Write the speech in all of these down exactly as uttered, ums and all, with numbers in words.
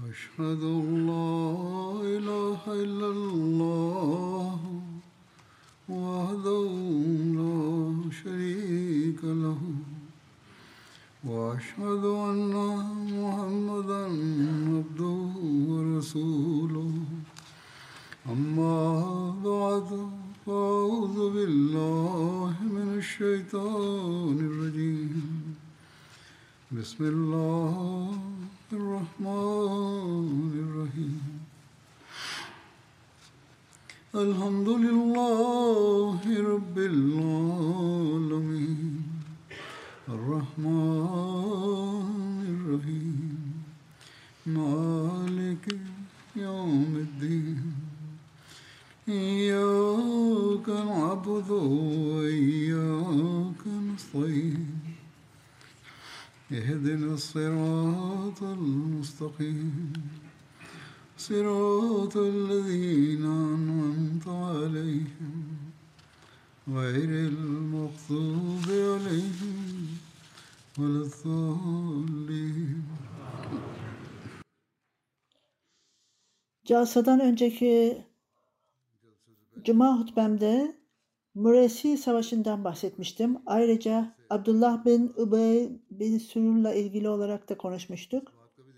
أشهد أن لا إله إلا الله وحده لا شريك له وأشهد أن محمدا عبده ورسوله أما بعد فأعوذ بالله من الشيطان الرجيم بسم الله الرحمن الرحيم الحمد لله رب العالمين الرحمن الرحيم مالك يوم الدين إياك نعبد وإياك نستعين اهدنا الصراط المستقيم صراط الذين أنعمت عليهم غير المغضوب عليهم ولا الضالين. Calsadan önceki Cuma hutbemde Mureysi Savaşı'ndan bahsetmiştim. Ayrıca Abdullah bin Übey bin Sülül'le ilgili olarak da konuşmuştuk.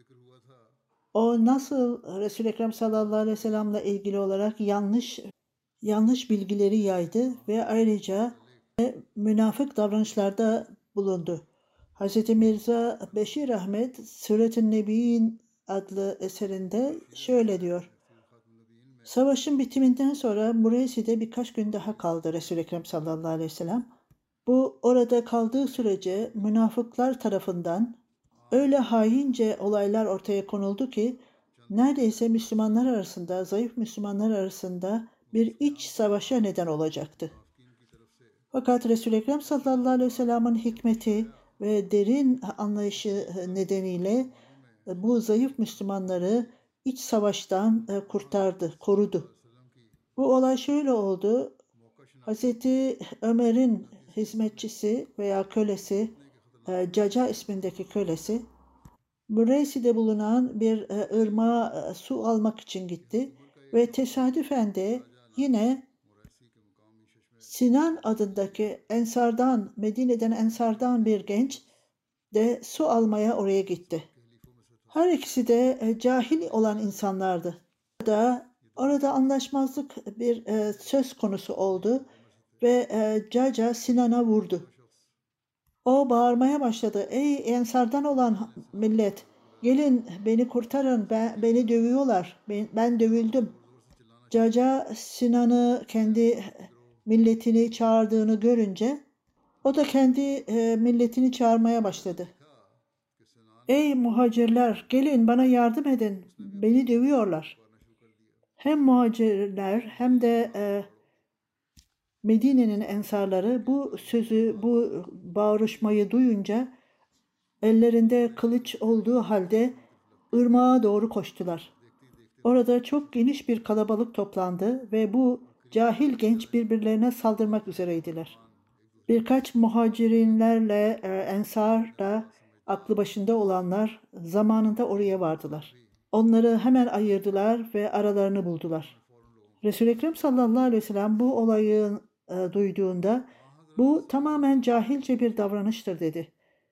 O nasıl Resul-i Ekrem sallallahu aleyhi ve sellem'le ilgili olarak yanlış yanlış bilgileri yaydı ve ayrıca münafık davranışlarda bulundu. Hz. Mirza Beşir Ahmet Süret-i Nebi'in adlı eserinde şöyle diyor. Savaşın bitiminden sonra Mureysi'de birkaç gün daha kaldı Resul-i Ekrem sallallahu aleyhi ve sellem. Bu orada kaldığı sürece münafıklar tarafından öyle haince olaylar ortaya konuldu ki neredeyse Müslümanlar arasında, zayıf Müslümanlar arasında bir iç savaşa neden olacaktı. Fakat Resul-i Ekrem sallallahu aleyhi ve sellem'in hikmeti ve derin anlayışı nedeniyle bu zayıf Müslümanları iç savaştan kurtardı, korudu. Bu olay şöyle oldu. Hazreti Ömer'in hizmetçisi veya kölesi, Caca ismindeki kölesi, Mureysi'de bulunan bir ırmağa su almak için gitti ve tesadüfen de yine Sinan adındaki Ensardan, Medine'den Ensardan bir genç de su almaya oraya gitti. Her ikisi de e, cahil olan insanlardı. Orada, orada anlaşmazlık bir e, söz konusu oldu ve e, Caca Sinan'a vurdu. O bağırmaya başladı. Ey Ensardan olan millet, gelin beni kurtarın, ben, beni dövüyorlar, ben, ben dövüldüm. Caca Sinan'ı kendi milletini çağırdığını görünce o da kendi e, milletini çağırmaya başladı. Ey muhacirler, gelin bana yardım edin, beni dövüyorlar. Hem muhacirler hem de e, Medine'nin ensarları bu sözü, bu bağırışmayı duyunca ellerinde kılıç olduğu halde ırmağa doğru koştular. Orada çok geniş bir kalabalık toplandı ve bu cahil genç birbirlerine saldırmak üzereydiler. Birkaç muhacirinlerle e, ensar da aklı başında olanlar zamanında oraya vardılar. Onları hemen ayırdılar ve aralarını buldular. Resul-i Ekrem sallallahu aleyhi ve sellem bu olayı e, duyduğunda bu tamamen cahilce bir davranıştır dedi.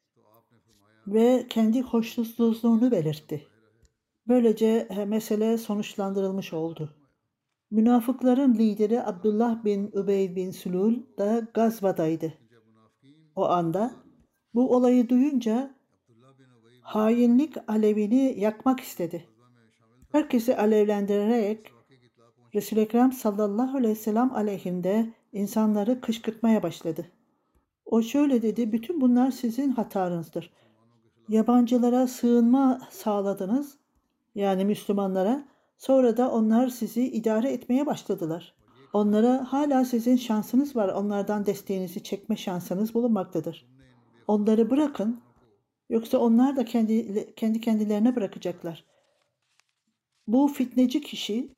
Ve kendi hoşnutsuzluğunu belirtti. Böylece e, mesele sonuçlandırılmış oldu. Münafıkların lideri Abdullah bin Übey bin Sülül da Gazva'daydı. O anda bu olayı duyunca hainlik alevini yakmak istedi. Herkesi alevlendirerek Resul-i Ekrem sallallahu aleyhi ve sellem aleyhinde insanları kışkırtmaya başladı. O şöyle dedi, bütün bunlar sizin hatanızdır. Yabancılara sığınma sağladınız, yani Müslümanlara, sonra da onlar sizi idare etmeye başladılar. Onlara hala sizin şansınız var, onlardan desteğinizi çekme şansınız bulunmaktadır. Onları bırakın, yoksa onlar da kendi, kendi kendilerine bırakacaklar. Bu fitneci kişi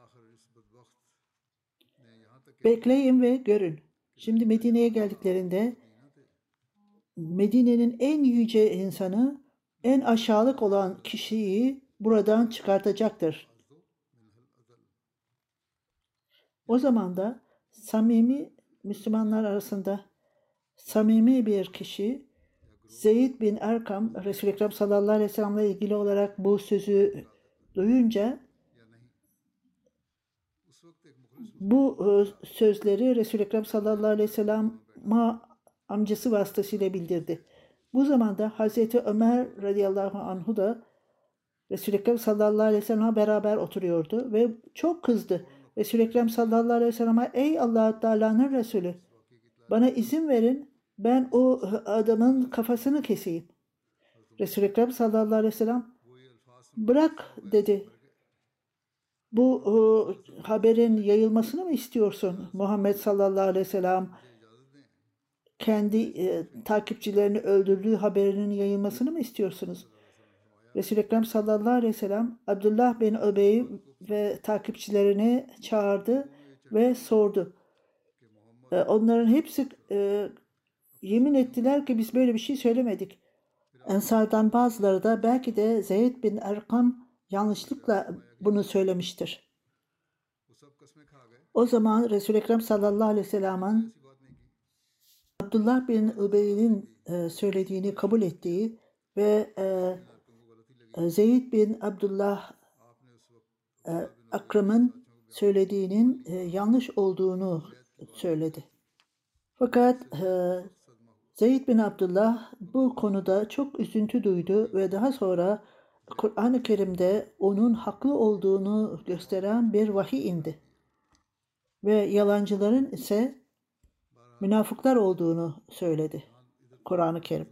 Bekleyin ve görün. Şimdi Medine'ye geldiklerinde Medine'nin en yüce insanı, en aşağılık olan kişiyi buradan çıkartacaktır. O zaman da samimi Müslümanlar arasında samimi bir kişi Zeyd bin Erkam, Resul-i Ekrem sallallahu aleyhi ve sellem'le ilgili olarak bu sözü duyunca bu sözleri Resul-i Ekrem sallallahu aleyhi ve sellem'e amcası vasıtasıyla bildirdi. Bu zamanda Hazreti Ömer radıyallahu anhu da Resul-i Ekrem sallallahu aleyhi ve sellem'le beraber oturuyordu ve çok kızdı. Resul-i Ekrem sallallahu aleyhi ve sellem'e ey Allah Teala'nın Resulü, bana izin verin, ben o adamın kafasını keseyim. Resul-i Ekrem sallallahu aleyhi ve sellem bırak dedi. Bu o, haberin yayılmasını mı istiyorsun? Muhammed sallallahu aleyhi ve sellem kendi e, takipçilerini öldürdüğü haberinin yayılmasını mı istiyorsunuz? Resul-i Ekrem sallallahu aleyhi ve sellem Abdullah bin Übey ve takipçilerini çağırdı ve sordu. E, onların hepsi e, yemin ettiler ki biz böyle bir şey söylemedik. Ensardan bazıları da belki de Zeyd bin Erkam yanlışlıkla bunu söylemiştir. O zaman Resul-i Ekrem sallallahu aleyhi ve sellem'in Abdullah bin Übey'in e, söylediğini kabul ettiği ve e, Zeyd bin Abdullah e, Akram'ın söylediğinin e, yanlış olduğunu söyledi. Fakat e, Zeyd bin Abdullah bu konuda çok üzüntü duydu ve daha sonra Kur'an-ı Kerim'de onun haklı olduğunu gösteren bir vahiy indi. Ve yalancıların ise münafıklar olduğunu söyledi Kur'an-ı Kerim.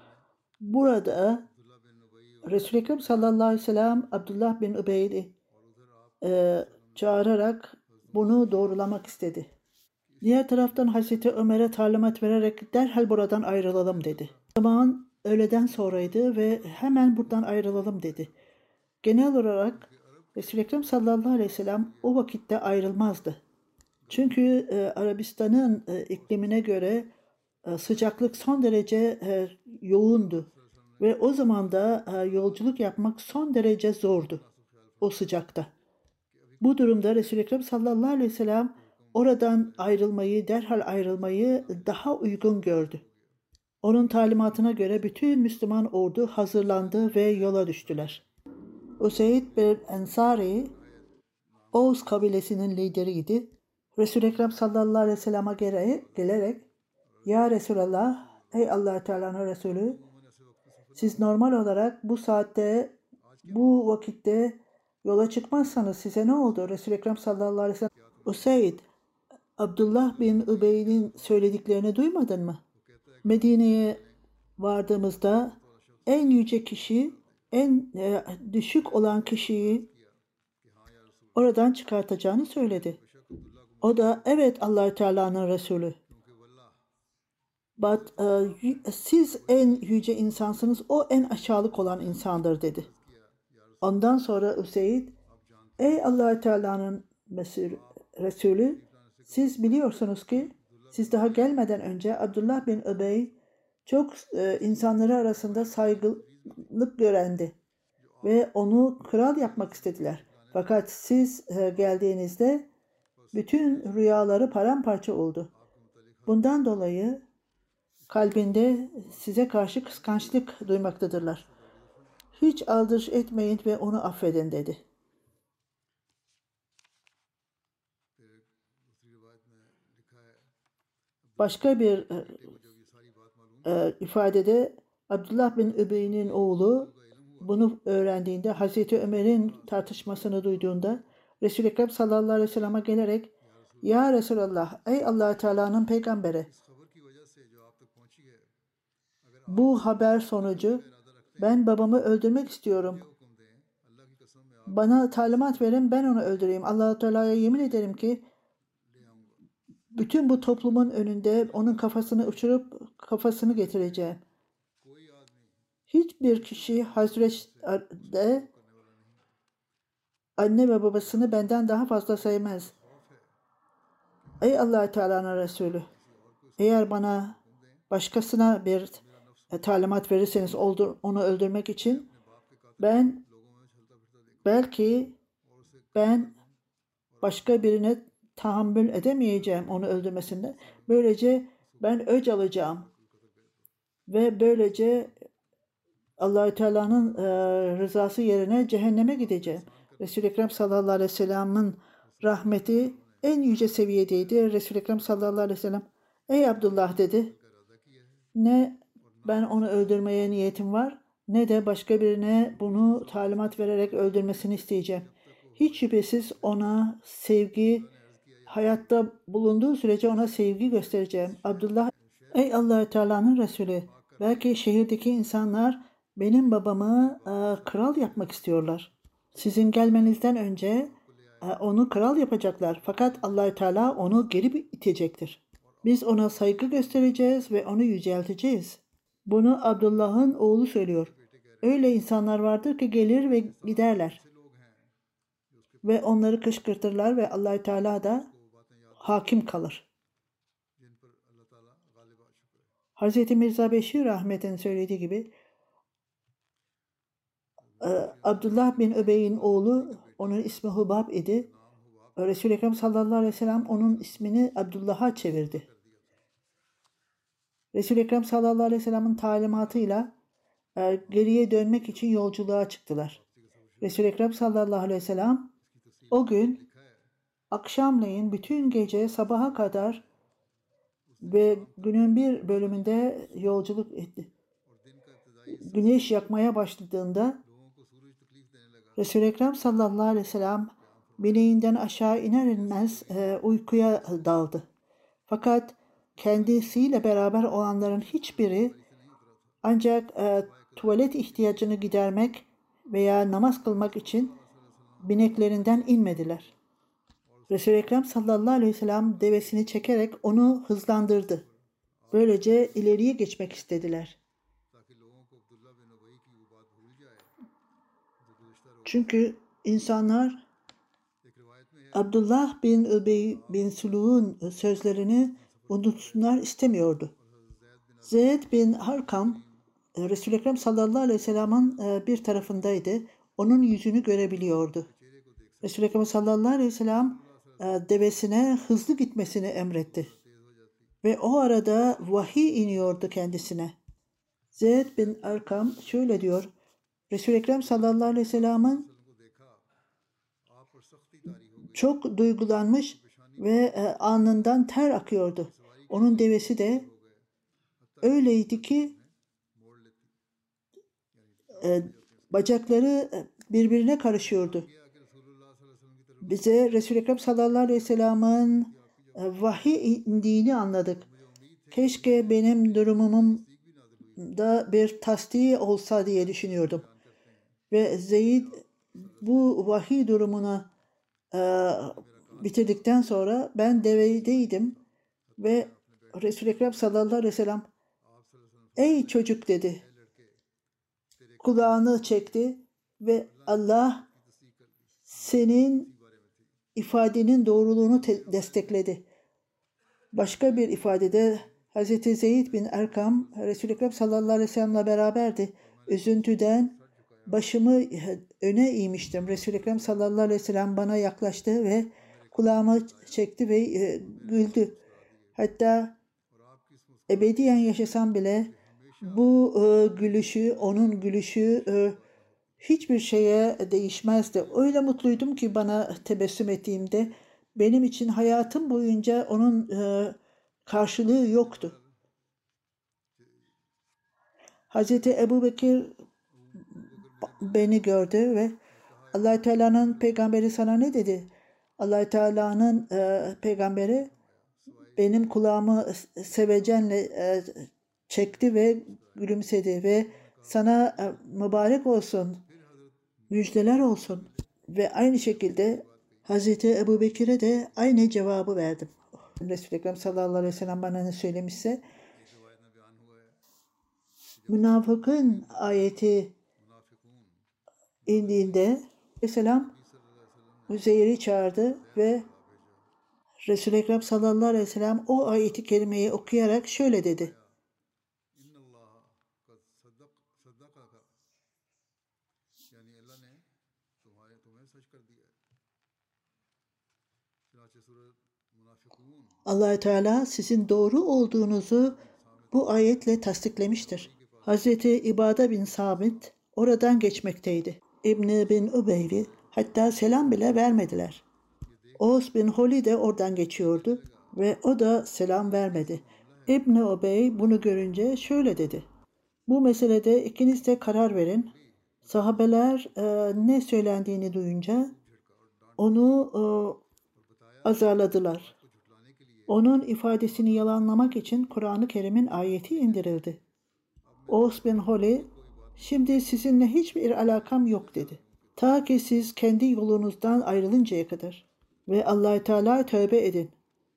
Burada Resul-i Ekrem sallallahu aleyhi ve sellem Abdullah bin Übey'i e, çağırarak bunu doğrulamak istedi. Diğer taraftan Hazreti Ömer'e talimat vererek derhal buradan ayrılalım dedi. O zaman öğleden sonraydı ve hemen buradan ayrılalım dedi. Genel olarak Resul-i Ekrem sallallahu aleyhi ve sellem o vakitte ayrılmazdı. Çünkü e, Arabistan'ın e, iklimine göre e, sıcaklık son derece e, yoğundu. Ve o zaman da e, yolculuk yapmak son derece zordu o sıcakta. Bu durumda Resul-i Ekrem sallallahu aleyhi ve sellem oradan ayrılmayı, derhal ayrılmayı daha uygun gördü. Onun talimatına göre bütün Müslüman ordu hazırlandı ve yola düştüler. Useyd bin Ensari, Oğuz kabilesinin lideriydi. Resul-i Ekrem sallallahu aleyhi ve sellem'e gelerek, Ya Resulallah, ey Allah Teala'nın Resulü, siz normal olarak bu saatte, bu vakitte yola çıkmazsanız size ne oldu? Resul-i Ekrem sallallahu aleyhi ve sellem, Useyd, Abdullah bin Übey'in söylediklerini duymadın mı? Medine'ye vardığımızda en yüce kişi, en e, düşük olan kişiyi oradan çıkartacağını söyledi. O da evet Allah Teala'nın Resulü. But, uh, siz en yüce insansınız, o en aşağılık olan insandır dedi. Ondan sonra Üseyd, ey Allah Teala'nın Resulü, siz biliyorsunuz ki siz daha gelmeden önce Abdullah bin Übey çok e, insanları arasında saygınlık görendi ve onu kral yapmak istediler. Fakat siz e, geldiğinizde bütün rüyaları paramparça oldu. Bundan dolayı kalbinde size karşı kıskançlık duymaktadırlar. Hiç aldırış etmeyin ve onu affedin dedi. Başka bir e, e, ifadede Abdullah bin Übey'in oğlu bunu öğrendiğinde, Hazreti Ömer'in tartışmasını duyduğunda Resul-i Ekrem sallallahu aleyhi ve sellem'e gelerek Ya Resulallah, ey Allah Teala'nın peygamberi, bu haber sonucu ben babamı öldürmek istiyorum. Bana talimat verin, ben onu öldüreyim. Allah Teala'ya yemin ederim ki bütün bu toplumun önünde onun kafasını uçurup kafasını getireceğim. Hiçbir kişi Hazret'de anne ve babasını benden daha fazla sevmez. Ey Allah Teala'nın Resulü, eğer bana başkasına bir e, talimat verirseniz oldur, onu öldürmek için ben belki ben başka birine tahammül edemeyeceğim onu öldürmesinde. Böylece ben öc alacağım ve böylece Allah-u Teala'nın e, rızası yerine cehenneme gideceğim. Resul-i Ekrem sallallahu aleyhi ve sellem'in rahmeti en yüce seviyedeydi. Resul-i Ekrem sallallahu aleyhi ve sellem ey Abdullah dedi, ne ben onu öldürmeye niyetim var ne de başka birine bunu talimat vererek öldürmesini isteyeceğim. Hiç şüphesiz ona sevgi, hayatta bulunduğu sürece ona sevgi göstereceğim. Abdullah, ey Allah-u Teala'nın Resulü, belki şehirdeki insanlar benim babamı e, kral yapmak istiyorlar. Sizin gelmenizden önce e, onu kral yapacaklar. Fakat Allah-u Teala onu geri itecektir. Biz ona saygı göstereceğiz ve onu yücelteceğiz. Bunu Abdullah'ın oğlu söylüyor. Öyle insanlar vardır ki gelir ve giderler. Ve onları kışkırtırlar ve Allah-u Teala da hakim kalır. Hz. Mirza Beşir Ahmet'in söylediği gibi Abdullah bin Öbey'in oğlu, onun ismi Hubab idi. Resul-i Ekrem sallallahu aleyhi ve sellem onun ismini Abdullah'a çevirdi. Resul-i Ekrem sallallahu aleyhi ve sellem'in talimatıyla geriye dönmek için yolculuğa çıktılar. Resul-i Ekrem sallallahu aleyhi ve sellem o gün akşamleyin bütün gece sabaha kadar ve günün bir bölümünde yolculuk etti. Güneş yakmaya başladığında Resul-i Ekrem sallallahu aleyhi ve sellem bineğinden aşağı iner inmez e, uykuya daldı. Fakat kendisiyle beraber olanların hiçbiri ancak e, tuvalet ihtiyacını gidermek veya namaz kılmak için bineklerinden inmediler. Resul-i Ekrem sallallahu aleyhi ve sellem devesini çekerek onu hızlandırdı. Böylece ileriye geçmek istediler. Çünkü insanlar Abdullah bin Übey bin Sülû'nun sözlerini unutsunlar istemiyordu. Zeyd bin Harkam Resul-i Ekrem sallallahu aleyhi ve sellem'in bir tarafındaydı. Onun yüzünü görebiliyordu. Resul-i Ekrem sallallahu aleyhi ve sellem devesine hızlı gitmesini emretti. Ve o arada vahiy iniyordu kendisine. Zeyd bin Arkam şöyle diyor. Resul-i Ekrem sallallahu aleyhi ve sellem'in çok duygulanmış ve alnından ter akıyordu. Onun devesi de öyleydi ki bacakları birbirine karışıyordu. Bize Resul-i Ekrem sallallahu aleyhi ve sellem'in vahiy indiğini anladık. Keşke benim durumumun da bir tasdiği olsa diye düşünüyordum. Ve Zeyd bu vahiy durumunu e, bitirdikten sonra ben devedeydim ve Resul-i Ekrem sallallahu aleyhi ve sellem ey çocuk dedi. Kulağını çekti ve Allah senin ifadenin doğruluğunu destekledi. Başka bir ifadede Hz. Zeyd bin Erkam Resul-i Ekrem sallallahu aleyhi ve sellem'le beraberdi. Üzüntüden başımı öne eğmiştim. Resul-i Ekrem sallallahu aleyhi ve sellem bana yaklaştı ve kulağımı çekti ve e, güldü. Hatta ebediyen yaşasam bile bu e, gülüşü, onun gülüşü e, hiçbir şeye değişmezdi. Öyle mutluydum ki bana tebessüm ettiğimde benim için hayatım boyunca onun e, karşılığı yoktu. Hazreti Ebu Bekir beni gördü ve Allah-u Teala'nın peygamberi sana ne dedi? Allah-u Teala'nın e, peygamberi benim kulağımı sevecenle e, çekti ve gülümsedi ve sana e, mübarek olsun, müjdeler olsun. Ve aynı şekilde Hazreti Ebu Bekir'e de aynı cevabı verdim. Resul-i Ekrem sallallahu aleyhi ve sellem bana ne söylemişse münafıkın ayeti indiğinde Aleyhisselam Üzeyr'i çağırdı ve Resul-i Ekrem sallallahu aleyhi ve sellem o ayeti kerimeyi okuyarak şöyle dedi. Allah Teala sizin doğru olduğunuzu bu ayetle tasdiklemiştir. Hazreti İbade bin Sabit oradan geçmekteydi. İbn bin Ubeyri hatta selam bile vermediler. Oğuz bin Holi de oradan geçiyordu ve o da selam vermedi. İbn Ubey bunu görünce şöyle dedi. Bu meselede ikiniz de karar verin. Sahabeler e, ne söylendiğini duyunca onu e, azarladılar. Onun ifadesini yalanlamak için Kur'an-ı Kerim'in ayeti indirildi. Oğuz bin Holi, şimdi sizinle hiçbir alakam yok dedi. Ta ki siz kendi yolunuzdan ayrılıncaya kadar. Ve Allah-u Teala'ya tövbe edin.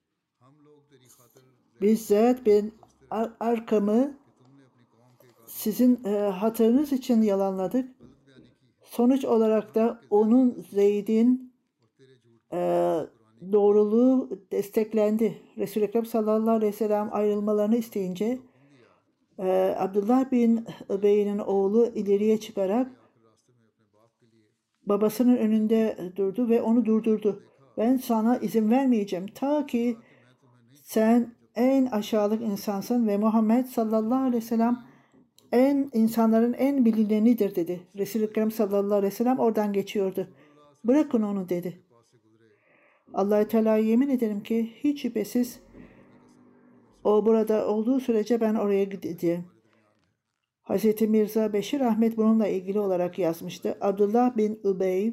Biz Zeyd bin Ar- Arkam'ı sizin e, hatırınız için yalanladık. Sonuç olarak da onun Zeyd'in e, doğruluğu desteklendi. Resul-i Ekrem sallallahu aleyhi ve sellem ayrılmalarını isteyince e, Abdullah bin Übey'in oğlu ileriye çıkarak babasının önünde durdu ve onu durdurdu. Ben sana izin vermeyeceğim ta ki sen en aşağılık insansın ve Muhammed sallallahu aleyhi ve sellem en insanların en bilinenidir dedi. Resul-i Ekrem sallallahu aleyhi ve sellem oradan geçiyordu. Bırakın onu dedi. Allah-u Teala'ya yemin ederim ki hiç şüphesiz o burada olduğu sürece ben oraya gideceğim. Hz. Mirza Beşir Ahmet bununla ilgili olarak yazmıştı. Abdullah bin Übey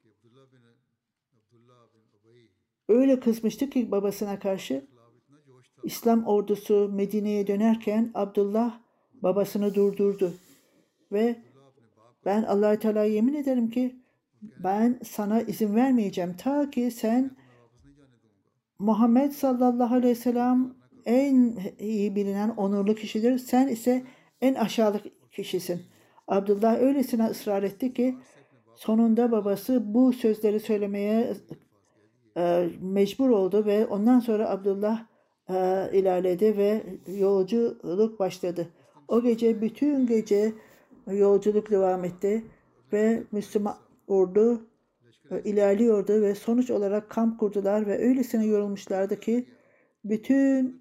öyle kızmıştı ki babasına karşı. İslam ordusu Medine'ye dönerken Abdullah babasını durdurdu ve ben Allah-u Teala'ya yemin ederim ki ben sana izin vermeyeceğim ta ki sen Muhammed sallallahu aleyhi ve sellem en iyi bilinen onurlu kişidir. Sen ise en aşağılık kişisin. Abdullah öylesine ısrar etti ki sonunda babası bu sözleri söylemeye e, mecbur oldu ve ondan sonra Abdullah e, ilerledi ve yolculuk başladı. O gece bütün gece yolculuk devam etti ve Müslüman ordu e, ilerliyordu ve sonuç olarak kamp kurdular ve öylesine yorulmuşlardı ki bütün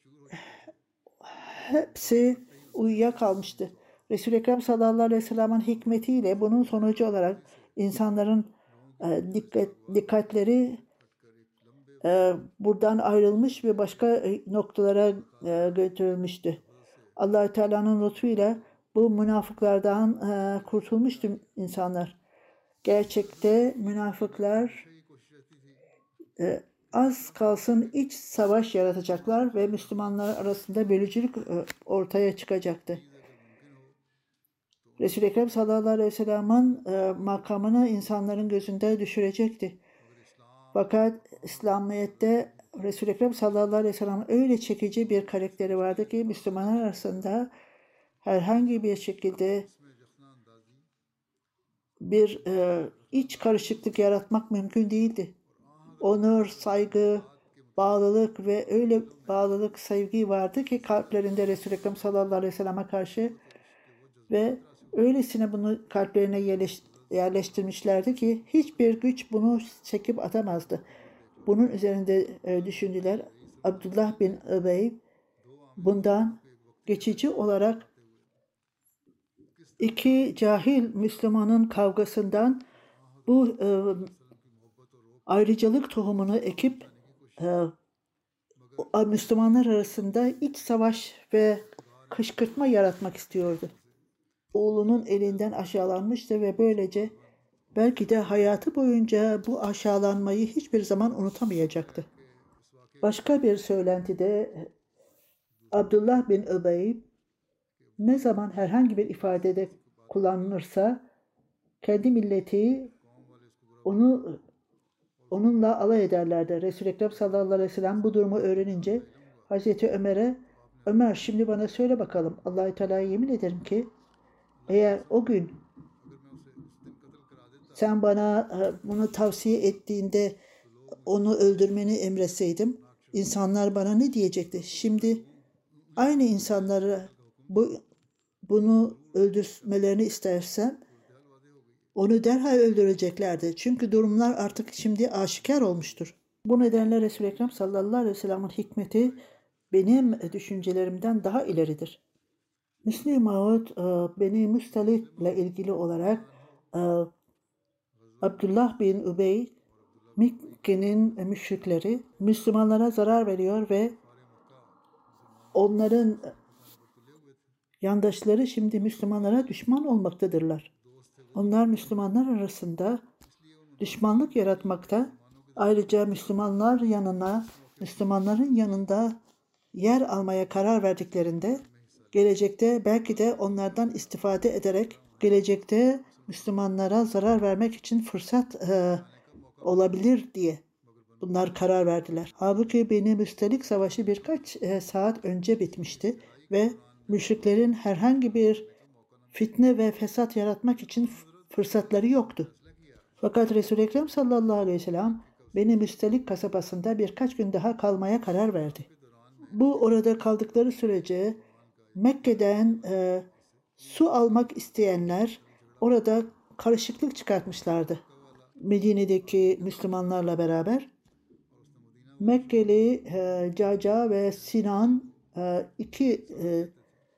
hepsi uyuyakalmıştı. Resul-i Ekrem sallallahu aleyhi ve sellem'in hikmetiyle bunun sonucu olarak insanların e, dikkat, dikkatleri e, buradan ayrılmış ve başka e, noktalara e, götürülmüştü. Allah-u Teala'nın lütfuyla bu münafıklardan e, kurtulmuştu insanlar. Gerçekte münafıklar e, az kalsın iç savaş yaratacaklar ve Müslümanlar arasında bölücülük e, ortaya çıkacaktı. Resul-i Ekrem sallallahu aleyhi ve sellem'in e, makamını insanların gözünde düşürecekti. Fakat İslamiyet'te Resul-i Ekrem sallallahu aleyhi ve sellem'in öyle çekici bir karakteri vardı ki Müslümanlar arasında herhangi bir şekilde bir e, iç karışıklık yaratmak mümkün değildi. Onur, saygı, bağlılık ve öyle bağlılık, sevgi vardı ki kalplerinde Resul-i Ekrem sallallahu aleyhi ve sellem'e karşı ve öylesine bunu kalplerine yerleş, yerleştirmişlerdi ki hiçbir güç bunu çekip atamazdı. Bunun üzerinde e, düşündüler. Abdullah bin Übey bundan geçici olarak iki cahil Müslümanın kavgasından bu e, ayrıcalık tohumunu ekip e, Müslümanlar arasında iç savaş ve kışkırtma yaratmak istiyordu. Oğlunun elinden aşağılanmıştı ve böylece belki de hayatı boyunca bu aşağılanmayı hiçbir zaman unutamayacaktı. Başka bir söylentide Abdullah bin Übey ne zaman herhangi bir ifadede kullanılırsa kendi milleti onu onunla alay ederlerdi. Resul-i Ekrem sallallahu aleyhi ve sellem bu durumu öğrenince Hazreti Ömer'e Ömer şimdi bana söyle bakalım Allah-u Teala'ya yemin ederim ki eğer o gün sen bana e, bunu tavsiye ettiğinde onu öldürmeni emretseydim, insanlar bana ne diyecekti? Şimdi aynı insanları bu bunu öldürmelerini istersem onu derhal öldüreceklerdi. Çünkü durumlar artık şimdi aşikar olmuştur. Bu nedenle Resul-i Ekrem sallallahu aleyhi ve sellem'in hikmeti benim düşüncelerimden daha ileridir. Müslim Maud e, Beni Müstalik ile ilgili olarak e, Abdullah bin Übey, Mekke'nin müşrikleri Müslümanlara zarar veriyor ve onların yandaşları şimdi Müslümanlara düşman olmaktadırlar. Onlar Müslümanlar arasında düşmanlık yaratmakta. Ayrıca Müslümanlar yanına, Müslümanların yanında yer almaya karar verdiklerinde gelecekte belki de onlardan istifade ederek gelecekte Müslümanlara zarar vermek için fırsat e, olabilir diye bunlar karar verdiler. Halbuki Beni Müstelik Savaşı birkaç e, saat önce bitmişti ve müşriklerin herhangi bir fitne ve fesat yaratmak için fırsatları yoktu. Fakat Resul-i Ekrem sallallahu aleyhi ve sellem Beni Müstelik kasabasında birkaç gün daha kalmaya karar verdi. Bu orada kaldıkları sürece Mekke'den e, su almak isteyenler orada karışıklık çıkartmışlardı. Medine'deki Müslümanlarla beraber Mekkeli e, Caca ve Sinan e, iki e,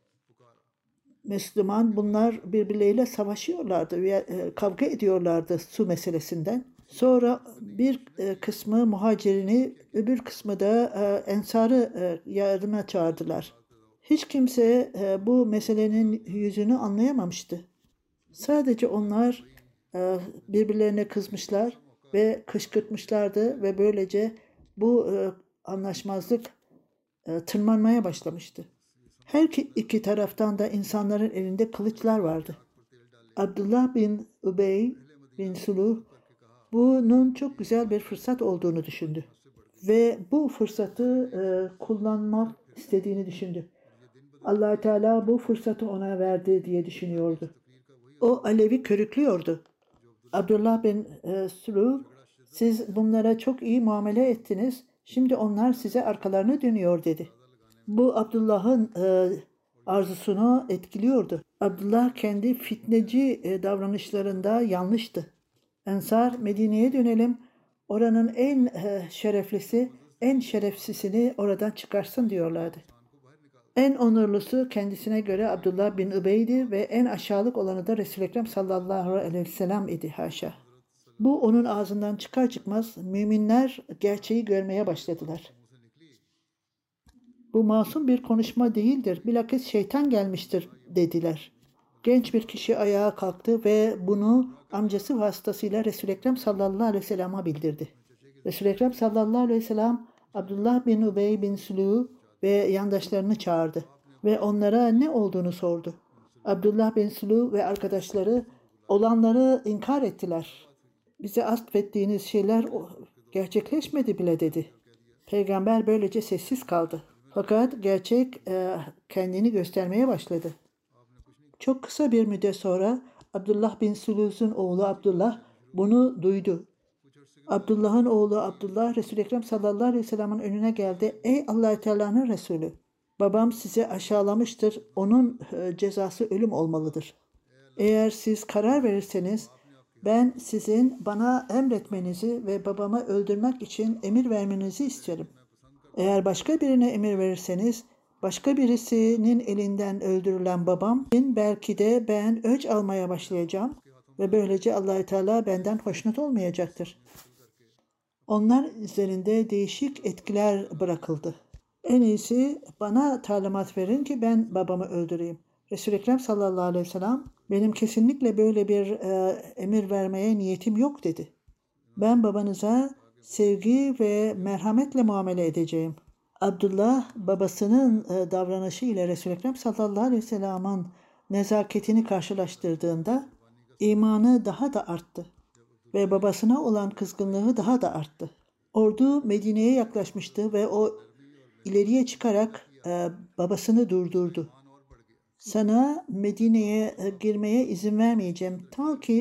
Müslüman bunlar birbirleriyle savaşıyorlardı ve e, kavga ediyorlardı su meselesinden. Sonra bir e, kısmı muhacirini, öbür kısmı da e, ensarı e, yardıma çağırdılar. Hiç kimse e, bu meselenin yüzünü anlayamamıştı. Sadece onlar e, birbirlerine kızmışlar ve kışkırtmışlardı ve böylece bu e, anlaşmazlık e, tırmanmaya başlamıştı. Her iki taraftan da insanların elinde kılıçlar vardı. Abdullah bin Übey bin Suluh bunun çok güzel bir fırsat olduğunu düşündü. Ve bu fırsatı e, kullanmak istediğini düşündü. Allah Teala bu fırsatı ona verdi diye düşünüyordu. O alevi körüklüyordu. Abdullah bin e, Suluh, siz bunlara çok iyi muamele ettiniz. Şimdi onlar size arkalarını dönüyor dedi. Bu Abdullah'ın e, arzusunu etkiliyordu. Abdullah kendi fitneci e, davranışlarında yanlıştı. Ensar, Medine'ye dönelim, oranın en e, şereflisi, en şerefsizini oradan çıkarsın diyorlardı. En onurlusu kendisine göre Abdullah bin Übey'di ve en aşağılık olanı da Resul-i Ekrem sallallahu aleyhi ve sellem idi haşa. Bu onun ağzından çıkar çıkmaz müminler gerçeği görmeye başladılar. Bu masum bir konuşma değildir, bilakis şeytan gelmiştir dediler. Genç bir kişi ayağa kalktı ve bunu amcası vasıtasıyla Resul-i Ekrem sallallahu aleyhi ve sellem'e bildirdi. Resul-i Ekrem sallallahu aleyhi ve sellem Abdullah bin Übey bin Sülû ve yandaşlarını çağırdı ve onlara ne olduğunu sordu. Abdullah bin Sülû ve arkadaşları olanları inkar ettiler. Bize atfettiğiniz şeyler gerçekleşmedi bile dedi. Peygamber böylece sessiz kaldı. Fakat gerçek e, kendini göstermeye başladı. Çok kısa bir müddet sonra Abdullah bin Sülûs'un oğlu Abdullah bunu duydu. Abdullah'ın oğlu Abdullah Resul-i Ekrem sallallahu aleyhi ve sellem'in önüne geldi. Ey Allah-u Teala'nın Resulü, babam sizi aşağılamıştır. Onun e, cezası ölüm olmalıdır. Eğer siz karar verirseniz ben sizin bana emretmenizi ve babamı öldürmek için emir vermenizi isterim. Eğer başka birine emir verirseniz başka birisinin elinden öldürülen babam için belki de ben öc almaya başlayacağım ve böylece Allah-u Teala benden hoşnut olmayacaktır. Onlar üzerinde değişik etkiler bırakıldı. En iyisi bana talimat verin ki ben babamı öldüreyim. Resul-i Ekrem sallallahu aleyhi ve sellem benim kesinlikle böyle bir e, emir vermeye niyetim yok dedi. Ben babanıza sevgi ve merhametle muamele edeceğim. Abdullah babasının e, davranışı ile Resul-i Ekrem sallallahu aleyhi ve sellem'in nezaketini karşılaştırdığında imanı daha da arttı ve babasına olan kızgınlığı daha da arttı. Ordu Medine'ye yaklaşmıştı ve o ileriye çıkarak e, babasını durdurdu. Sana Medine'ye e, girmeye izin vermeyeceğim ta ki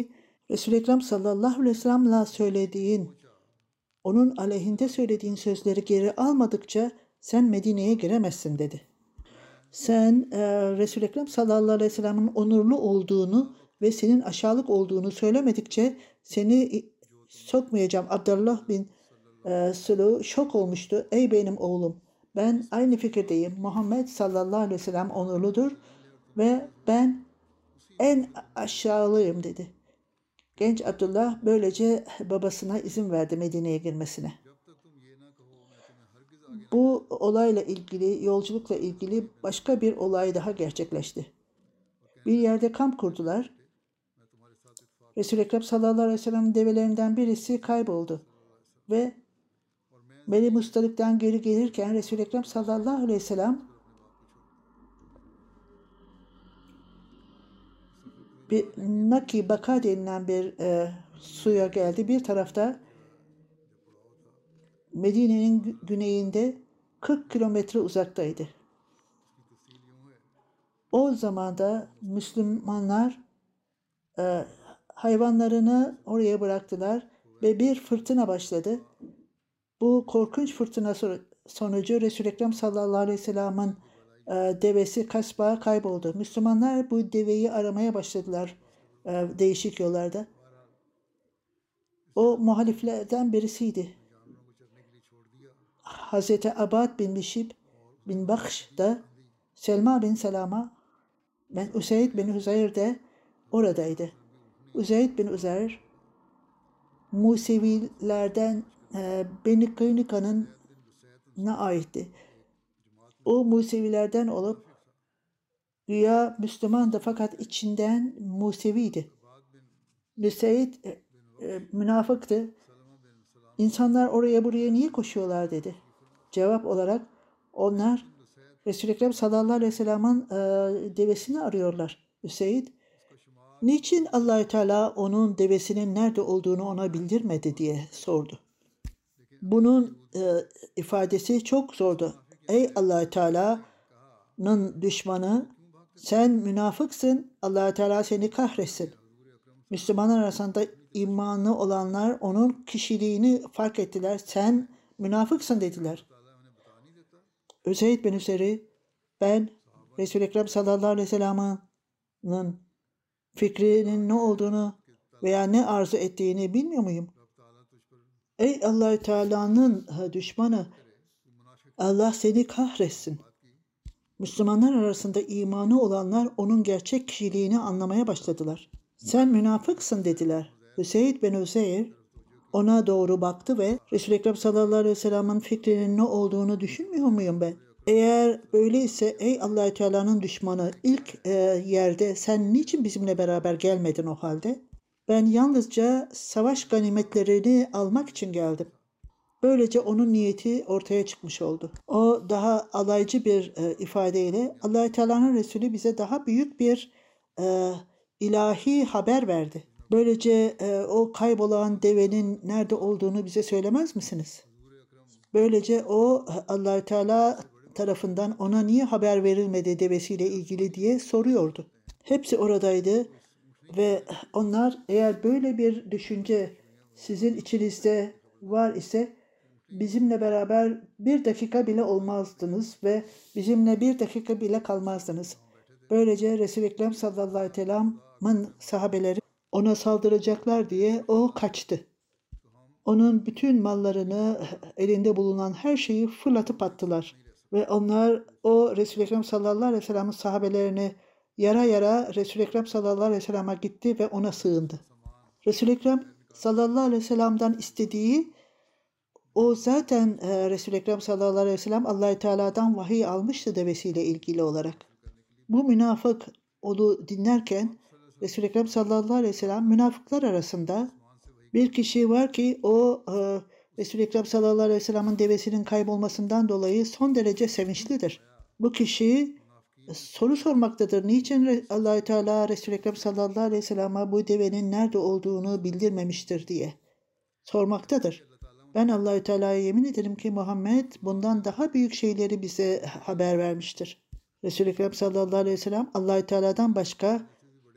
Resul-i Ekrem sallallahu aleyhi ve sellem'le söylediğin, onun aleyhinde söylediğin sözleri geri almadıkça sen Medine'ye giremezsin dedi. Sen e, Resul-i Ekrem sallallahu aleyhi ve sellem'in onurlu olduğunu ve senin aşağılık olduğunu söylemedikçe seni sokmayacağım. Abdullah bin e, Sulu şok olmuştu. Ey benim oğlum, ben aynı fikirdeyim. Muhammed sallallahu aleyhi ve sellem onurludur ve ben en aşağılıyım dedi. Genç Abdullah böylece babasına izin verdi Medine'ye girmesine. Bu olayla ilgili, yolculukla ilgili başka bir olay daha gerçekleşti. Bir yerde kamp kurdular. Resul-i Ekrem sallallahu aleyhi ve sellem'in develerinden birisi kayboldu. Ve Beni Mustalik'ten geri gelirken Resul-i Ekrem sallallahu aleyhi ve sellem bir Naki Baka denilen bir e, suya geldi. Bir tarafta Medine'nin güneyinde kırk kilometre uzaktaydı. O zamanda Müslümanlar e, hayvanlarını oraya bıraktılar ve bir fırtına başladı. Bu korkunç fırtına sonucu Resul-i Ekrem sallallahu aleyhi ve sellem'in e, devesi Kasba kayboldu. Müslümanlar bu deveyi aramaya başladılar e, değişik yollarda. O muhaliflerden birisiydi. Hazreti Abbad bin Bişib bin Bakş da Selma bin Selama ben Useyd bin Üzeyr de oradaydı. Useyd bin Üzeyr Musevilerden e, Beni Kıynika'nın ne aitti. O Musevilerden olup güya Müslümandı fakat içinden Museviydi. Useyd e, e, münafıktı. İnsanlar oraya buraya niye koşuyorlar dedi. Cevap olarak onlar Resul-i Ekrem sallallahu aleyhi ve sellem'in e, devesini arıyorlar. Hüseyin, niçin Allah-u Teala onun devesinin nerede olduğunu ona bildirmedi diye sordu. Bunun e, ifadesi çok zordu. Ey Allah-u Teala'nın düşmanı, sen münafıksın, Allah-u Teala seni kahretsin. Müslümanlar arasında imanlı olanlar onun kişiliğini fark ettiler. Sen münafıksın dediler. Üseyd bin Hüseyri, ben Resul-i Ekrem sallallahu aleyhi ve sellem'in fikrinin ne olduğunu veya ne arzu ettiğini bilmiyor muyum? Ey Allah-u Teala'nın düşmanı, Allah seni kahretsin. Müslümanlar arasında imanı olanlar onun gerçek kişiliğini anlamaya başladılar. Sen münafıksın dediler. Hüseyd bin Hüseyr ona doğru baktı ve Resul-i Ekrem sallallahu aleyhi ve sellem'in fikrinin ne olduğunu düşünmüyor muyum ben? Eğer öyleyse ey Allah-u Teala'nın düşmanı ilk e, yerde sen niçin bizimle beraber gelmedin o halde? Ben yalnızca savaş ganimetlerini almak için geldim. Böylece onun niyeti ortaya çıkmış oldu. O daha alaycı bir e, ifadeyle Allah-u Teala'nın Resulü bize daha büyük bir e, ilahi haber verdi. Böylece e, o kaybolan devenin nerede olduğunu bize söylemez misiniz? Böylece o Allah-u Teala tarafından ona niye haber verilmedi devesiyle ilgili diye soruyordu. Hepsi oradaydı ve onlar eğer böyle bir düşünce sizin içinizde var ise bizimle beraber bir dakika bile olmazdınız ve bizimle bir dakika bile kalmazdınız. Böylece Resul-i Ekrem sallallahu aleyhi ve sellem'in sahabeleri ona saldıracaklar diye o kaçtı. Onun bütün mallarını, elinde bulunan her şeyi fırlatıp attılar. Ve onlar o Resul-i Ekrem sallallahu aleyhi ve sellem'in sahabelerini yara yara Resul-i Ekrem sallallahu aleyhi ve sellem'e gitti ve ona sığındı. Resul-i Ekrem sallallahu aleyhi ve sellem'den istediği o zaten e, Resul-i Ekrem sallallahu aleyhi ve sellem Allah-u Teala'dan vahiy almıştı devesiyle ilgili olarak. Bu münafık onu dinlerken Resul-i Ekrem sallallahu aleyhi ve sellem münafıklar arasında bir kişi var ki o e, Resul-i Ekrem sallallahu aleyhi ve sellem'in devesinin kaybolmasından dolayı son derece sevinçlidir. Bu kişi soru sormaktadır. Niçin Allah-u Teala Resul-i Ekrem sallallahu aleyhi ve sellem'e bu devenin nerede olduğunu bildirmemiştir diye sormaktadır. Ben Allah-u Teala'ya yemin ederim ki Muhammed bundan daha büyük şeyleri bize haber vermiştir. Resul-i Ekrem sallallahu aleyhi ve sellem Allah-u Teala'dan başka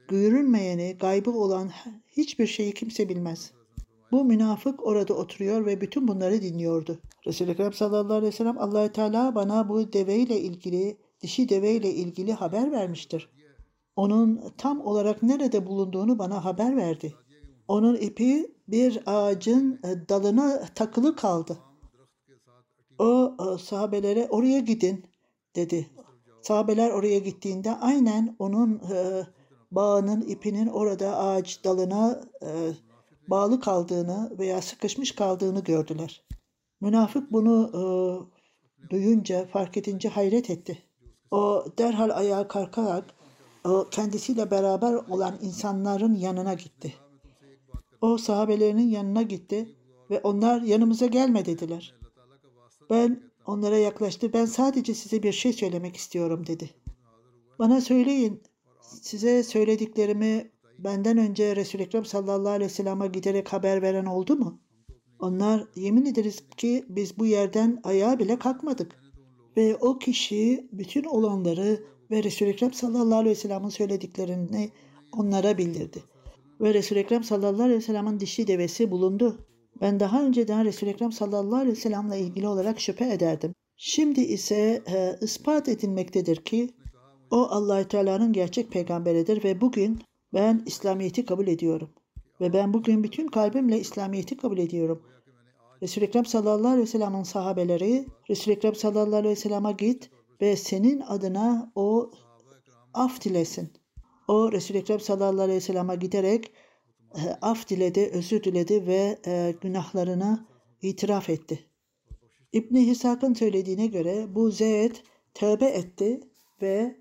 görünmeyeni, gaybı olan hiçbir şeyi kimse bilmez. Bu münafık orada oturuyor ve bütün bunları dinliyordu. Resul-i Ekrem sallallahu aleyhi ve sellem Allah-u Teala bana bu deveyle ilgili, dişi deveyle ilgili haber vermiştir. Onun tam olarak nerede bulunduğunu bana haber verdi. Onun ipi bir ağacın dalına takılı kaldı. O sahabelere oraya gidin dedi. Sahabeler oraya gittiğinde aynen onun e, bağının ipinin orada ağaç dalına e, bağlı kaldığını veya sıkışmış kaldığını gördüler. Münafık bunu e, duyunca, fark edince hayret etti. O derhal ayağa kalkarak o kendisiyle beraber olan insanların yanına gitti. O sahabelerinin yanına gitti ve onlar yanımıza gelme dediler. Ben onlara yaklaştı. Ben sadece size bir şey söylemek istiyorum dedi. Bana söyleyin. Size söylediklerimi benden önce Resul-i Ekrem sallallahu aleyhi ve sellem'e giderek haber veren oldu mu? Onlar yemin ederiz ki biz bu yerden ayağa bile kalkmadık. Ve o kişi bütün olanları ve Resul-i Ekrem sallallahu aleyhi ve sellem'in söylediklerini onlara bildirdi. Ve Resul-i Ekrem sallallahu aleyhi ve sellem'in dişi devesi bulundu. Ben daha önceden Resul-i Ekrem sallallahu aleyhi ve sellem'le ilgili olarak şüphe ederdim. Şimdi ise e, ispat edilmektedir ki o Allah-u Teala'nın gerçek peygamberidir ve bugün ben İslamiyet'i kabul ediyorum. Ve ben bugün bütün kalbimle İslamiyet'i kabul ediyorum. Resul-i Ekrem sallallahu aleyhi ve sellem'in sahabeleri Resul-i Ekrem sallallahu aleyhi ve sellem'e git ve senin adına o af dilesin. O Resul-i Ekrem sallallahu aleyhi ve sellem'e giderek e, af diledi, özür diledi ve e, günahlarını itiraf etti. İbn-i Hisak'ın söylediğine göre bu Zeyd tövbe etti ve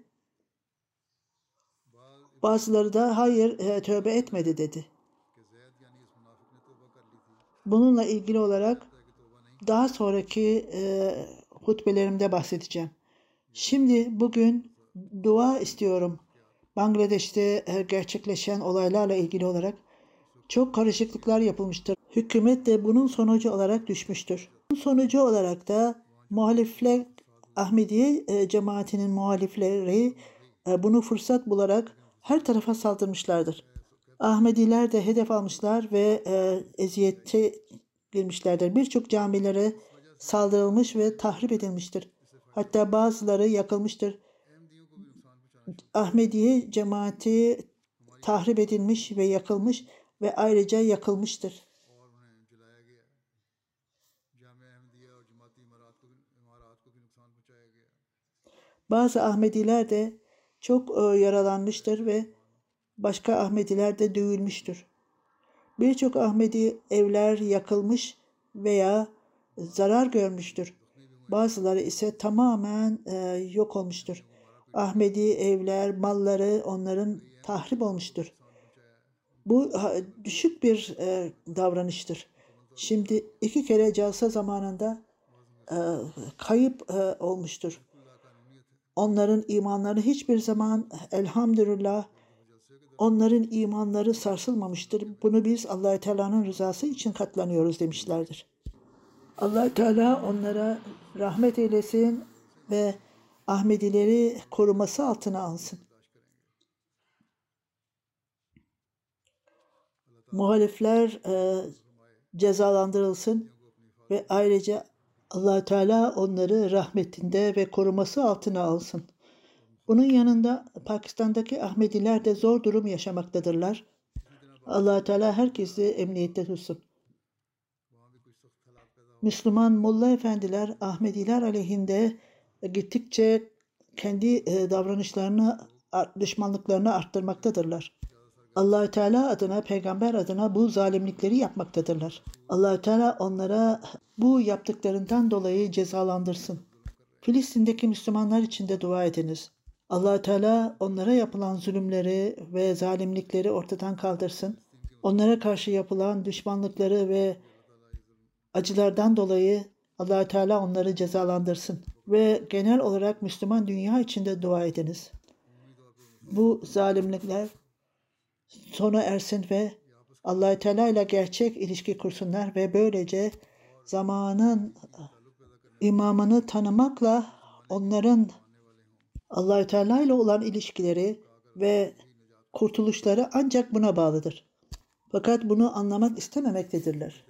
bazıları da hayır e, tövbe etmedi dedi. Bununla ilgili olarak daha sonraki e, hutbelerimde bahsedeceğim. Şimdi bugün dua istiyorum. Bangladeş'te e, gerçekleşen olaylarla ilgili olarak çok karışıklıklar yapılmıştır. Hükümet de bunun sonucu olarak düşmüştür. Bunun sonucu olarak da muhalifler, Ahmediye e, cemaatinin muhalifleri e, bunu fırsat bularak her tarafa saldırmışlardır. Ahmediler de hedef almışlar ve e, eziyete girmişlerdir. Birçok camilere saldırılmış ve tahrip edilmiştir. Hatta bazıları yakılmıştır. Ahmediye cemaati tahrip edilmiş ve yakılmış ve ayrıca yakılmıştır. Bazı Ahmediler de çok e, yaralanmıştır ve başka Ahmediler de dövülmüştür. Birçok Ahmedi evler yakılmış veya zarar görmüştür. Bazıları ise tamamen e, yok olmuştur. Ahmedi evler, malları onların tahrip olmuştur. Bu düşük bir e, davranıştır. Şimdi iki kere calsa zamanında e, kayıp e, olmuştur. Onların imanları hiçbir zaman elhamdülillah onların imanları sarsılmamıştır. Bunu biz Allah-u Teala'nın rızası için katlanıyoruz demişlerdir. Allah-u Teala onlara rahmet eylesin ve Ahmedileri koruması altına alsın. Muhalifler e, cezalandırılsın ve ayrıca Allah-u Teala onları rahmetinde ve koruması altına alsın. Bunun yanında Pakistan'daki Ahmediler de zor durum yaşamaktadırlar. Allah-u Teala herkesi emniyette tutsun. Müslüman Molla efendiler Ahmediler aleyhinde gittikçe kendi davranışlarını, düşmanlıklarını arttırmaktadırlar. Allah-u Teala adına, peygamber adına bu zalimlikleri yapmaktadırlar. Allah-u Teala onlara bu yaptıklarından dolayı cezalandırsın. Filistin'deki Müslümanlar için de dua ediniz. Allah-u Teala onlara yapılan zulümleri ve zalimlikleri ortadan kaldırsın. Onlara karşı yapılan düşmanlıkları ve acılardan dolayı Allah-u Teala onları cezalandırsın. Ve genel olarak Müslüman dünya içinde dua ediniz. Bu zalimlikler sona ersin ve Allah-u Teala ile gerçek ilişki kursunlar ve böylece zamanın imamını tanımakla onların Allah-u Teala ile olan ilişkileri ve kurtuluşları ancak buna bağlıdır. Fakat bunu anlamak istememektedirler.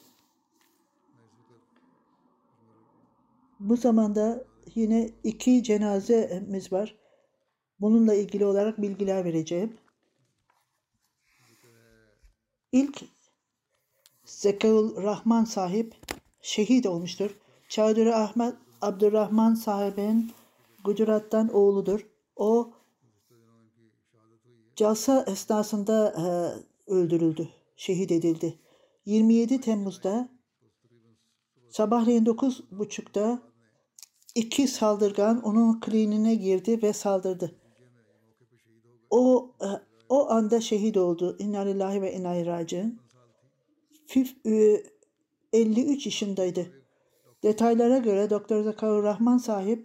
Bu zamanda yine iki cenazemiz var. Bununla ilgili olarak bilgiler vereceğim. İlk Zekiul Rahman sahip şehit olmuştur. Çağdırı Ahmet Abdurrahman sahibin Gujarat'tan oğludur. O calsa esnasında e, öldürüldü, şehit edildi. yirmi yedi Temmuz'da sabahleyin dokuz buçukta iki saldırgan onun kliniğine girdi ve saldırdı. O e, o anda şehit oldu. İnna lillahi ve inna ileyhi raciun. elli üç yaşındaydı. Detaylara göre Doktor Zekiur Rahman sahip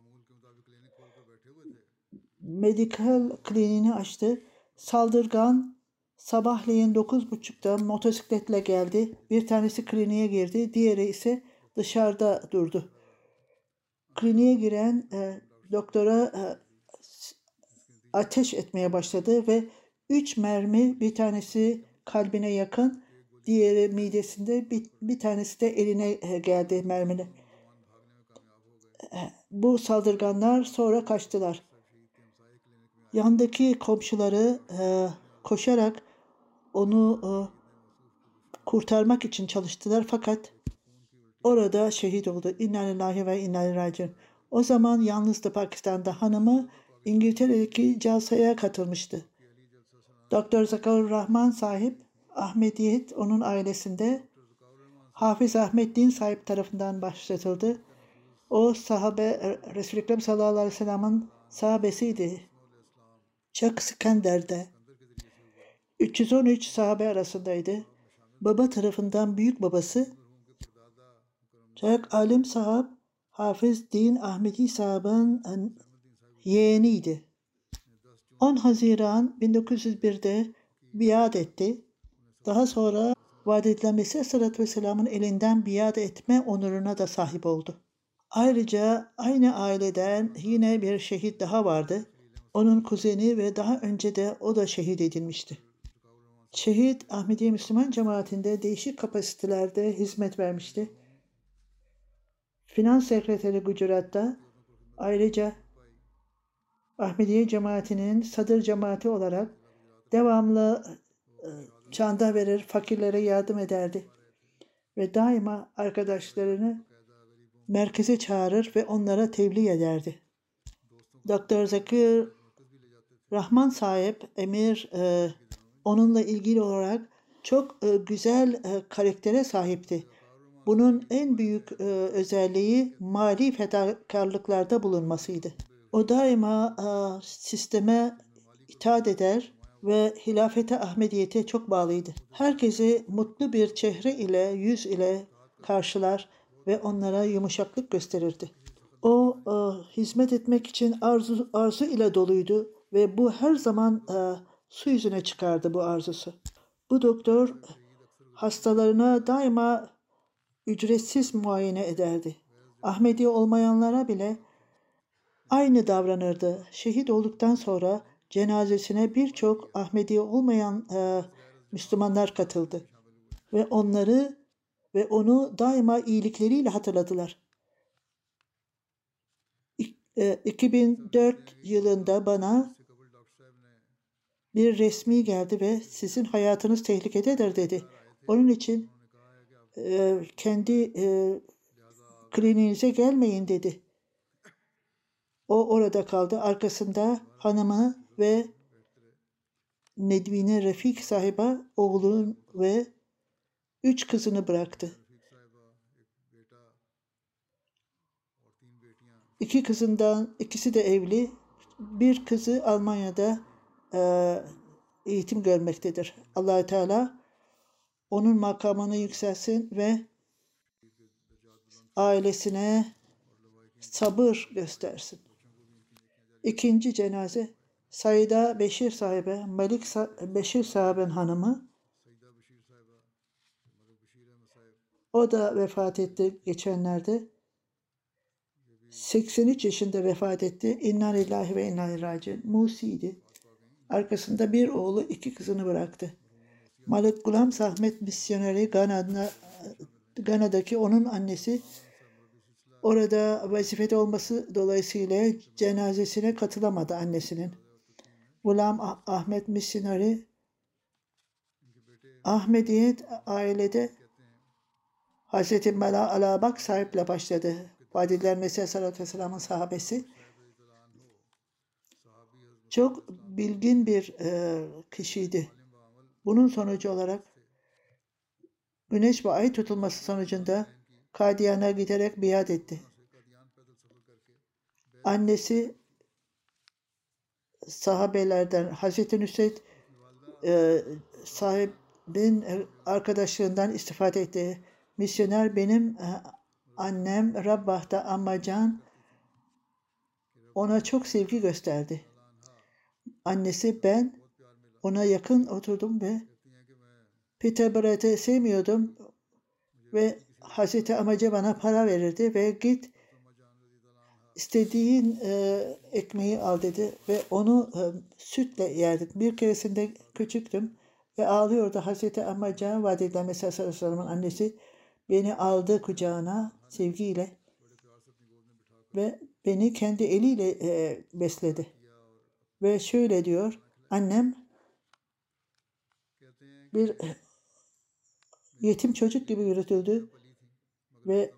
medikal kliniğini açtı. Saldırgan sabahleyin dokuz buçukta motosikletle geldi. Bir tanesi kliniğe girdi. Diğeri ise dışarıda durdu. Kliniğe giren e, doktora e, ateş etmeye başladı ve üç mermi, bir tanesi kalbine yakın, diğeri midesinde, bir, bir tanesi de eline geldi merminin. Bu saldırganlar sonra kaçtılar. Yandaki komşuları e, koşarak onu e, kurtarmak için çalıştılar fakat orada şehit oldu. İnna lillahi ve inna ileyhi raciun. O zaman yalnızdı Pakistan'da. Hanımı İngiltere'deki calsaya katılmıştı. Doktor Zekiur Rahman sahip Ahmediyet onun ailesinde Hafız Ahmet Din sahip tarafından başlatıldı. O sahabe Resul-i Ekrem sallallahu aleyhi ve sellem'in sahabesiydi. Çak İskender'de üç yüz on üç sahabe arasındaydı. Baba tarafından büyük babası Çak alim sahab Hafız Din Ahmedi sahabın yeğeniydi. on Haziran bin dokuz yüz bir'de biat etti. Daha sonra vaat edilen Mesih Aleyhisselatü Vesselam'ın elinden biat etme onuruna da sahip oldu. Ayrıca aynı aileden yine bir şehit daha vardı. Onun kuzeni ve daha önce de o da şehit edilmişti. Şehit Ahmediye Müslüman cemaatinde değişik kapasitelerde hizmet vermişti. Finans sekreteri Gujarat'ta, ayrıca Ahmediye cemaatinin sadır cemaati olarak devamlı e, çanda verir, fakirlere yardım ederdi. Ve daima arkadaşlarını merkeze çağırır ve onlara tebliğ ederdi. Doktor Zekiur Rahman sahip emir e, onunla ilgili olarak çok e, güzel e, karaktere sahipti. Bunun en büyük e, özelliği mali fedakarlıklarda bulunmasıydı. O daima e, sisteme itaat eder ve hilafete Ahmediyete çok bağlıydı. Herkesi mutlu bir çehre ile, yüz ile karşılar ve onlara yumuşaklık gösterirdi. O e, hizmet etmek için arzu, arzu ile doluydu ve bu her zaman e, su yüzüne çıkardı bu arzusu. Bu doktor hastalarına daima ücretsiz muayene ederdi. Ahmedi olmayanlara bile aynı davranırdı. Şehit olduktan sonra cenazesine birçok Ahmedi olmayan e, Müslümanlar katıldı ve onları ve onu daima iyilikleriyle hatırladılar. iki bin dört yılında bana bir resmi geldi ve sizin hayatınız tehlikededir dedi. Onun için e, kendi e, kliniğinize gelmeyin dedi. O orada kaldı. Arkasında hanımı ve Nedvine Refik sahibi oğlunu ve üç kızını bıraktı. İki kızından ikisi de evli. Bir kızı Almanya'da e, eğitim görmektedir. Allah-u Teala onun makamını yükselsin ve ailesine sabır göstersin. İkinci cenaze Sayda Beşir sahibi, Malik Beşir sahibin hanımı. O da vefat etti geçenlerde. seksen üç yaşında vefat etti. İnna lillahi ve inna ileyhi raciun. Musi'ydi. arkasında bir oğlu, iki kızını bıraktı. Malik Gulam Ahmet misyoneri Gana'da, Gana'daki onun annesi orada vazifede olması dolayısıyla cenazesine katılamadı annesinin. Gulam Ahmet misyoneri Ahmediyet ailede Hazreti Mela Alabak sahiple başladı. Vadiller Mesih Aleyhisselatü Vesselam'ın sahabesi. Çok bilgin bir e, kişiydi. Bunun sonucu olarak güneş ve ay tutulması sonucunda Kadiyan'a giderek biat etti. Annesi sahabelerden Hazreti Nusret e, sahibin arkadaşlığından istifade etti. Misyoner benim e, annem Rabbah'ta Ammacan ona çok sevgi gösterdi. Annesi ben ona yakın oturdum ve Peterburg'ı sevmiyordum ve Hazreti Amacı bana para verirdi ve git istediğin e, ekmeği al dedi ve onu e, sütle yerdik. Bir keresinde küçüktüm ve ağlıyordu. Hazreti Amacı Vadidler Mesih Aleyhisselam'ın annesi beni aldı kucağına sevgiyle ve beni kendi eliyle e, besledi. Ve şöyle diyor, annem bir yetim çocuk gibi yürütüldü ve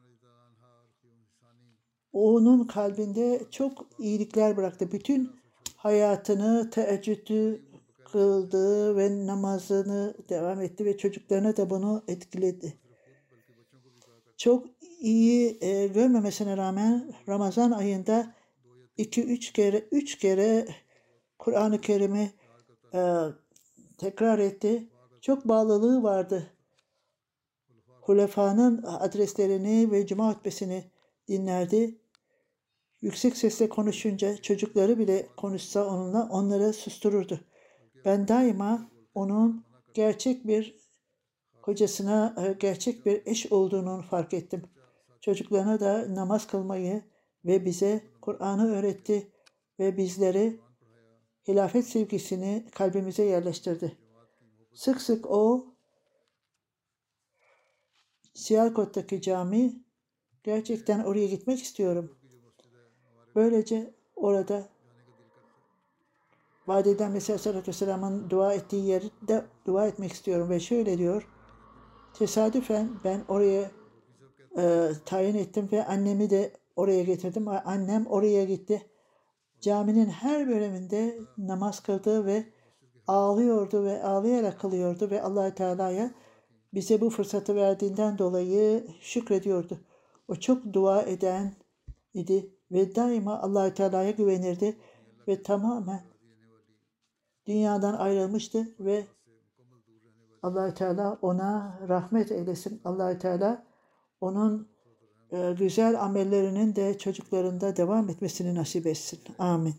onun kalbinde çok iyilikler bıraktı. Bütün hayatını teheccüdü kıldı ve namazını devam etti ve çocuklarına da bunu etkiledi. Çok iyi e, görmemesine rağmen Ramazan ayında iki üç kere üç kere Kur'an-ı Kerim'i e, tekrar etti. Çok bağlılığı vardı. Hulefa'nın adreslerini ve cuma hutbesini dinlerdi. Yüksek sesle konuşunca çocukları bile konuşsa onunla onları sustururdu. Ben daima onun gerçek bir kocasına gerçek bir eş olduğunu fark ettim. Çocuklarına da namaz kılmayı ve bize Kur'an'ı öğretti ve bizleri hilafet sevgisini kalbimize yerleştirdi. Sık sık o Siyalkot'taki cami, gerçekten oraya gitmek istiyorum. Böylece orada Vadiden Mesih Aleyhisselatü Vesselam'ın dua ettiği yerde dua etmek istiyorum ve şöyle diyor. Tesadüfen ben oraya e, tayin ettim ve annemi de oraya getirdim. Annem oraya gitti. Caminin her bölümünde namaz kıldı ve ağlıyordu ve ağlayarak kılıyordu ve Allah-u Teala'ya bize bu fırsatı verdiğinden dolayı şükrediyordu. O çok dua eden idi ve daima Allah-u Teala'ya güvenirdi ve tamamen dünyadan ayrılmıştı ve Allah-u Teala ona rahmet eylesin. Allah-u Teala onun e, güzel amellerinin de çocuklarında devam etmesini nasip etsin. Amin.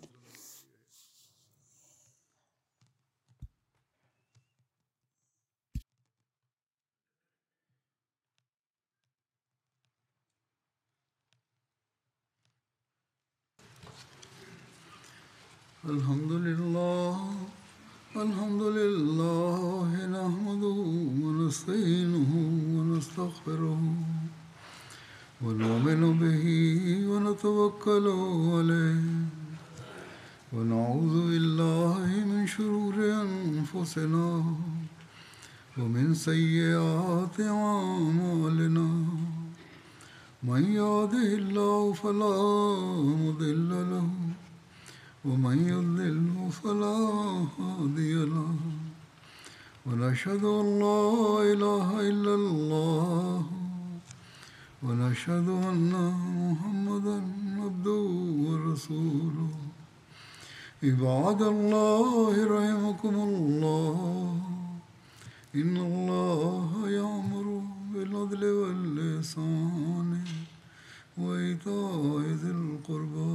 Elhamdülillah, elhamdülillah, nahmaduhu ve nestainuhu ve nestağfiruhu ve nu'minu bihi ve netevekkelu aleyh ve na'udhu billahi min şururi enfusina ve min seyyiati a'malina. Men yahdihillahu felâ mudille lehu ومن يضلل فلا هادي له ونشهد أن لا إله إلا الله ونشهد أن محمدا عبده ورسوله عباد الله رحمكم الله إن الله يأمر بالعدل والإحسان وإيتاء ذي القربى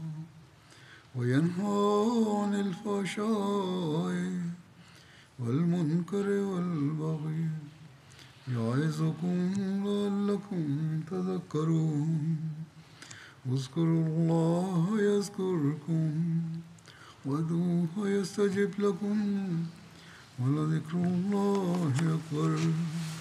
وينهى عن الفحشاء والمنكر والبغي يعظكم لعلكم تذكرون اذكروا الله يذكركم وادعوه يستجب لكم ولذكر الله أكبر